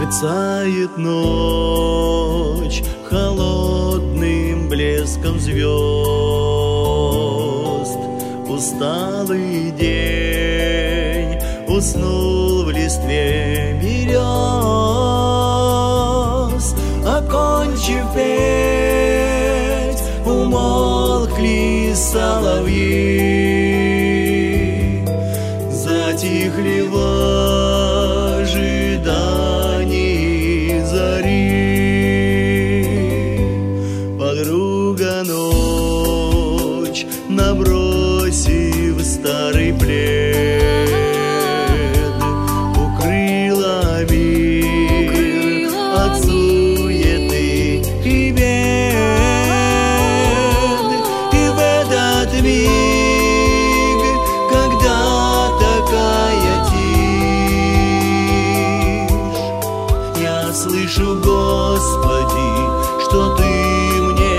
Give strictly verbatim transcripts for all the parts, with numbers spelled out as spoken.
Мерцает ночь холодным блеском звезд. Усталый день уснул в листве берез. Окончив петь, умолкли соловьи. Затихли в ожидании зари. Подруга ночь, набросив старый плед, укрыла мир от суеты и бед. И в этот миг, когда такая тишь, я слышу, Господи, что Ты мне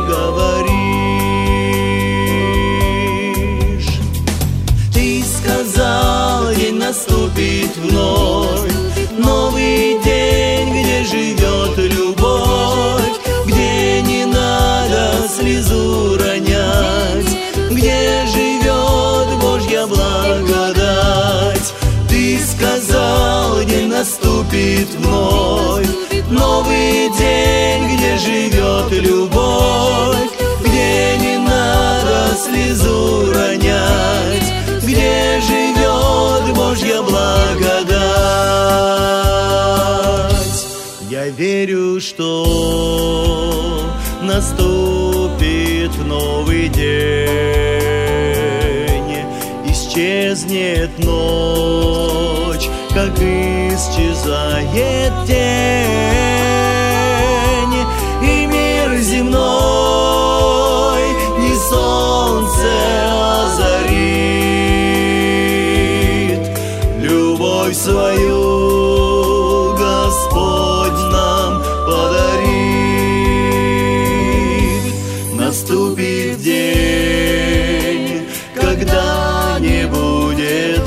говоришь. Ты сказал, день наступит вновь, новый день, где живет любовь, где не надо слезу ронять, где живет Божья благодать. Ты сказал, день наступит вновь, новый день, где живет любовь, где не надо слезу ронять, где живет Божья благодать. Я верю, что наступит новый день, исчезнет ночь, как исчезает тень, и мир земной не солнце озарит. Любовь свою Господь нам подарит. Наступит день, когда не будет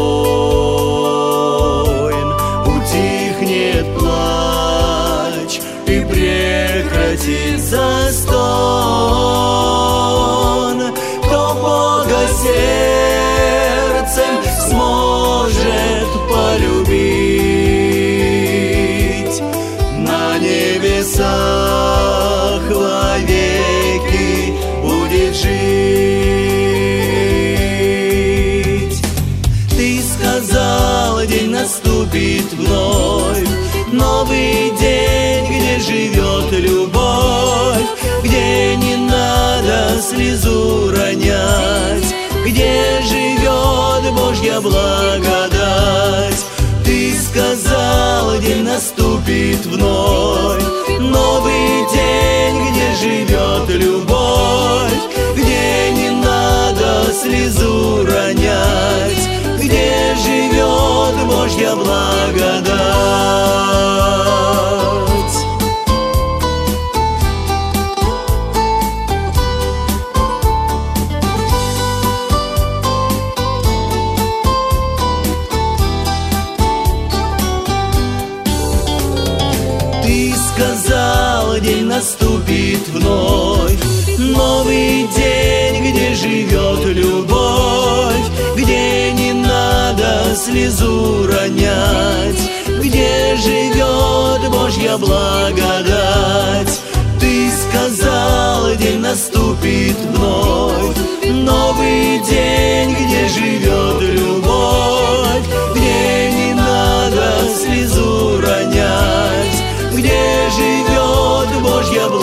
войн, утихнет плач и прекратится стон. Кто Бога сердцем сможет полюбить, на небесах вовеки будет жить. Ты сказал, день наступит вновь, новый день, где живет любовь, где не надо слезу ронять, где живет Божья благодать. Ты сказал, день наступит вновь, новый день, где живет любовь, где не надо слезу ронять, где живет Божья благодать. Ты сказал, день наступит вновь, новый день, где живет любовь, где не надо слезу ронять, где живет Божья благодать. Ты сказал, день наступит вновь, новый день, где живет любовь, где не надо слезу ронять, где живет Божья благодать.